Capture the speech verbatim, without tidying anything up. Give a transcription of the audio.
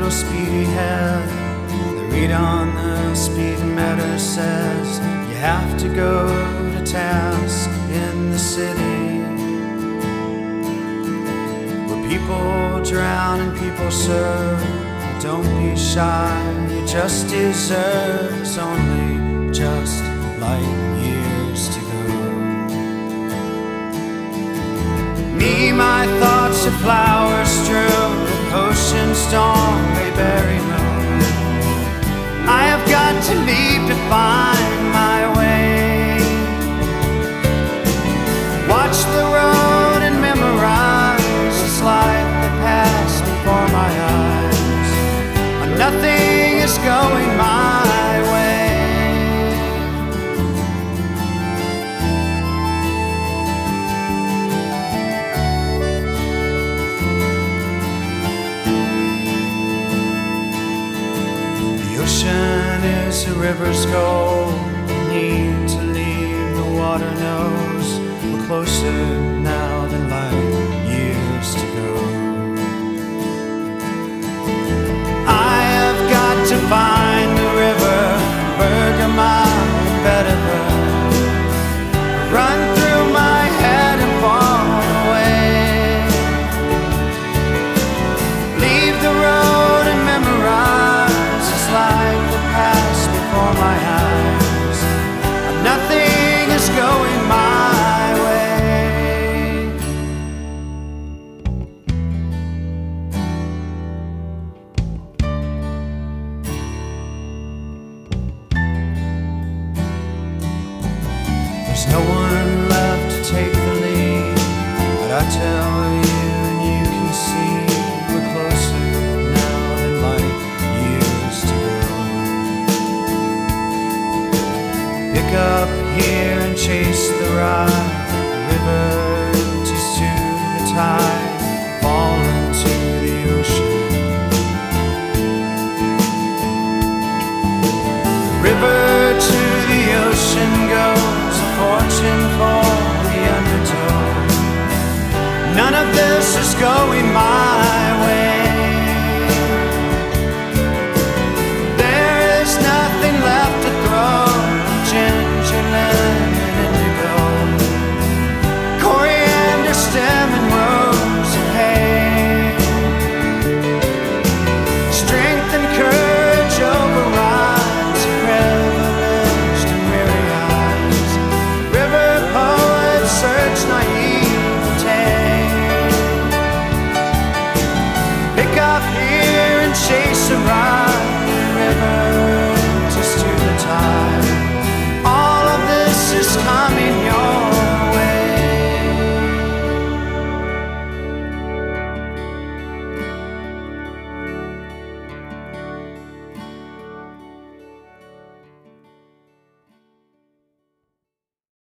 little speedyhead. The read on the speedometer says you have to go to task in the city, where people drown and people serve. Don't be shy, you just deserve it's only just light years to go. Me, my thoughts are flowers strewn, ocean storm, they bury me. I have got to leave to find my way. Watch the road and memorize this life that passed before my eyes. Nothing is going my way. The ocean is a river's goal. We need to leave, the water knows we're closer now than light years to go. To find the river, Bergamot, Bedouin, run through my head and fall away. Leave the road and memorize this life that passed before my eyes. Nothing is going my way. There's no one left to take the lead, but I tell you and you can see we're closer now than light years to go. Pick up here and chase the ride. The river empties to the tide, fall into the ocean. The river to the ocean goes, fortune for the undertow. None of this is going my way.